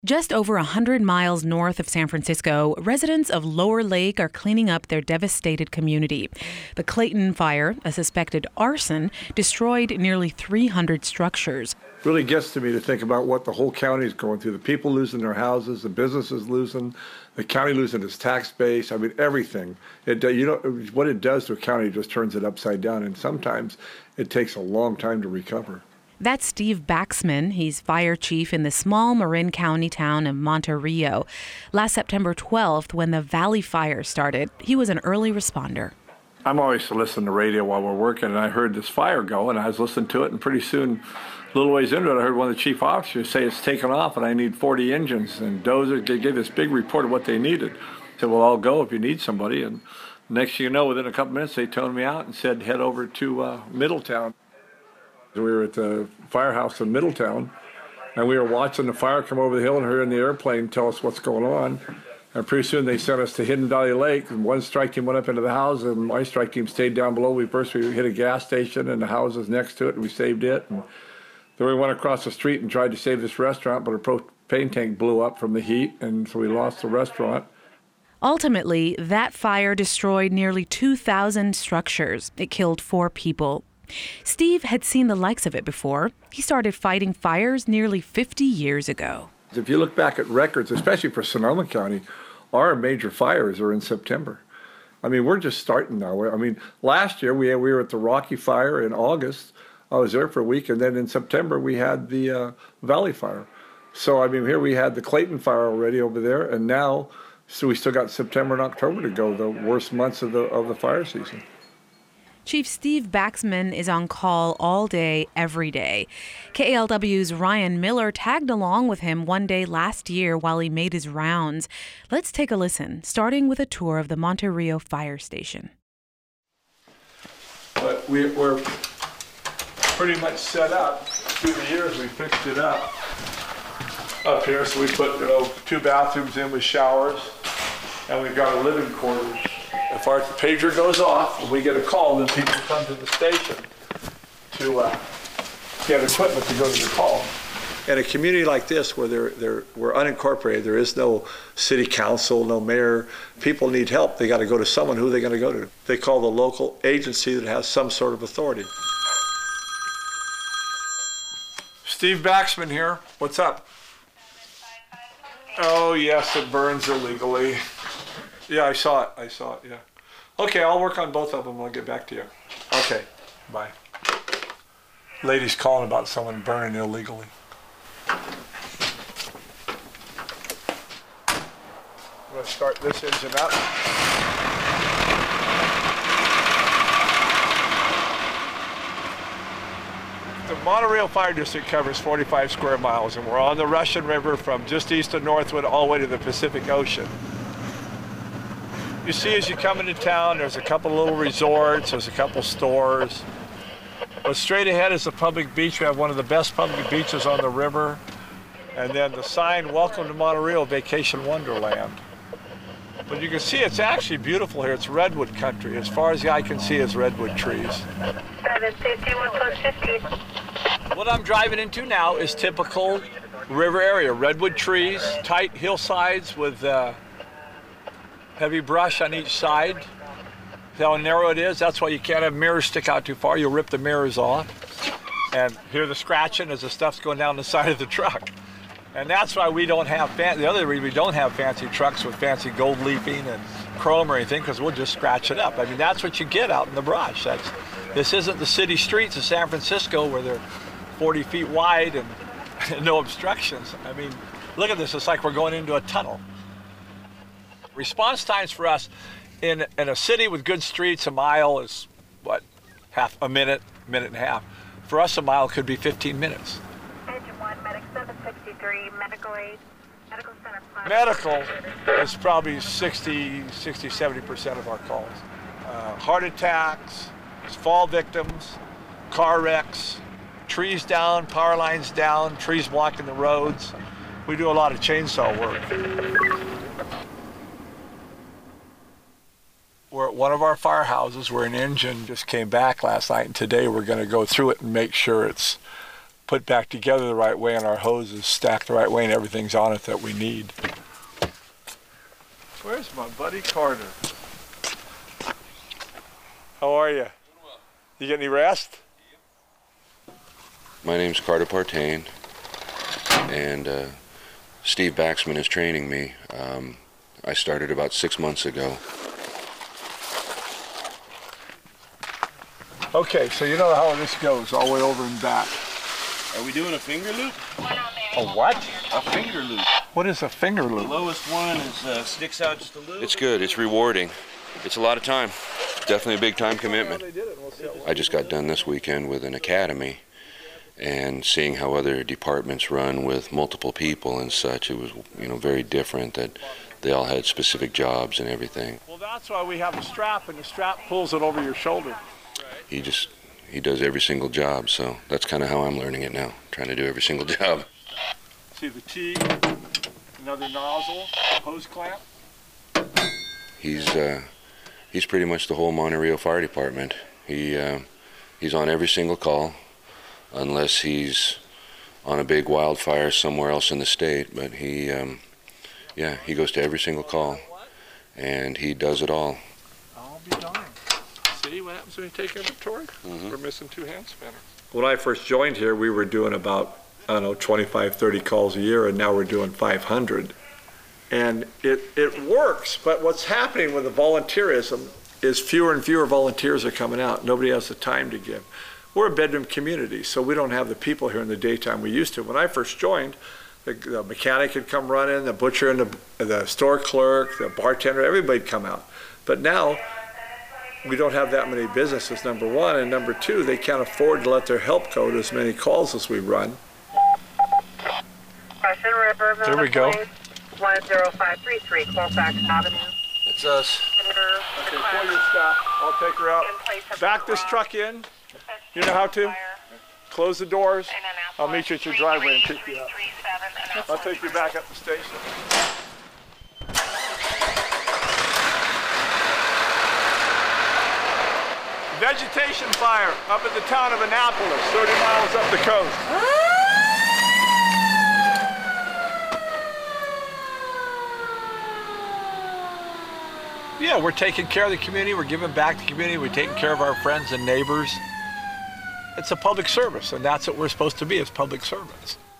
Just over 100 miles north of San Francisco, residents of Lower Lake are cleaning up their devastated community. The Clayton fire, a suspected arson, destroyed nearly 300 structures. Really gets to me to think about what the whole county is going through. The people losing their houses, the businesses losing, the county losing its tax base. I mean, everything. What it does to a county just turns it upside down, and sometimes it takes a long time to recover. That's Steve Baxman. He's fire chief in the small Marin County town of Monte Rio. Last September 12th, when the Valley Fire started, he was an early responder. I'm always listening to radio while we're working, and I heard this fire go, and I was listening to it, and pretty soon, a little ways into it, I heard one of the chief officers say it's taken off, and I need 40 engines. And Dozer gave this big report of what they needed. I said, well, I'll go if you need somebody. And next thing you know, within a couple minutes, they toned me out and said, head over to Middletown. We were at the firehouse in Middletown, and we were watching the fire come over the hill and hearing the airplane tell us what's going on. And pretty soon they sent us to Hidden Valley Lake, and one strike team went up into the house, and my strike team stayed down below. We hit a gas station and the houses next to it, and we saved it. And then we went across the street and tried to save this restaurant, but a propane tank blew up from the heat, and so we lost the restaurant. Ultimately, that fire destroyed nearly 2,000 structures. It killed 4 people. Steve had seen the likes of it before. He started fighting fires nearly 50 years ago. If you look back at records, especially for Sonoma County, our major fires are in September. I mean, we're just starting now. I mean, last year we were at the Rocky Fire in August. I was there for a week, and then in September we had the Valley Fire. So, I mean, here we had the Clayton Fire already over there, and now, so we still got September and October to go, the worst months of the fire season. Chief Steve Baxman is on call all day, every day. KALW's Ryan Miller tagged along with him one day last year while he made his rounds. Let's take a listen, starting with a tour of the Monte Rio Fire Station. But we're pretty much set up. Through the years, we fixed it up here. So we put 2 bathrooms in with showers, and we've got a living quarters. If our pager goes off and we get a call, then people come to the station to get equipment to go to the call. In a community like this where we're unincorporated, there is no city council, no mayor, people need help. They got to go to someone. Who are they going to go to? They call the local agency that has some sort of authority. Steve Baxman here. What's up? Oh, yes, it burns illegally. Yeah, I saw it, yeah. Okay, I'll work on both of them. I'll get back to you. Okay, bye. Lady's calling about someone burning illegally. I'm going to start this engine up. The Monte Rio Fire District covers 45 square miles, and we're on the Russian River from just east of Northwood all the way to the Pacific Ocean. You see, as you come into town, there's a couple little resorts, there's a couple stores. But straight ahead is the public beach. We have one of the best public beaches on the river. And then the sign, Welcome to Monte Rio, Vacation Wonderland. But you can see it's actually beautiful here. It's redwood country. As far as the eye can see is redwood trees. What I'm driving into now is typical river area. Redwood trees, tight hillsides with heavy brush on each side. See how narrow it is? That's why you can't have mirrors stick out too far. You'll rip the mirrors off. And hear the scratching as the stuff's going down the side of the truck. And that's why we don't have the other reason we don't have fancy trucks with fancy gold leafing and chrome or anything, because we'll just scratch it up. I mean, that's what you get out in the brush. This isn't the city streets of San Francisco where they're 40 feet wide and no obstructions. I mean, look at this. It's like we're going into a tunnel. Response times for us in a city with good streets, a mile is what, a minute and a half. For us, a mile could be 15 minutes. Engine 1, Medic 763, medical aid, medical center. Medical is probably 60-70% of our calls. Heart attacks, fall victims, car wrecks, trees down, power lines down, trees blocking the roads. We do a lot of chainsaw work. We're at one of our firehouses where an engine just came back last night, and today we're going to go through it and make sure it's put back together the right way and our hoses stacked the right way and everything's on it that we need. Where's my buddy Carter? How are you? You get any rest? My name's Carter Partain, and Steve Baxman is training me. I started about 6 months ago. Okay, so you know how this goes, all the way over and back. Are we doing a finger loop? A what? A finger loop. What is a finger The loop? lowest one is sticks out just a little. It's good, it's rewarding. It's a lot of time. Definitely a big time commitment. I just got done this weekend with an academy, and seeing how other departments run with multiple people and such, it was, very different, that they all had specific jobs and everything. Well, that's why we have a strap, and the strap pulls it over your shoulder. He does every single job, so that's kind of how I'm learning it now, trying to do every single job. See the T, another nozzle, hose clamp. He's pretty much the whole Monterey Fire Department. He's on every single call, unless he's on a big wildfire somewhere else in the state. But he goes to every single call, and he does it all. I'll be darned. See what happens when you take inventory? Mm-hmm. We're missing 2 hand spinners. When I first joined here, we were doing about, 25, 30 calls a year, and now we're doing 500. And it works, but what's happening with the volunteerism is fewer and fewer volunteers are coming out. Nobody has the time to give. We're a bedroom community, so we don't have the people here in the daytime we used to. When I first joined, the mechanic would come run in, the butcher and the store clerk, the bartender, everybody'd come out. But now, we don't have that many businesses, number one, and number two, they can't afford to let their help go to as many calls as we run. Russian River, There we go. 10533, Colfax Avenue. It's us. Okay, pull your stuff. I'll take her out. Back this truck in. You know how to? Close the doors. I'll meet you at your driveway and pick you up. I'll take you back up the station. Vegetation fire up at the town of Annapolis, 30 miles up the coast. Yeah, we're taking care of the community, we're giving back to the community, we're taking care of our friends and neighbors. It's a public service, and that's what we're supposed to be, as public servants.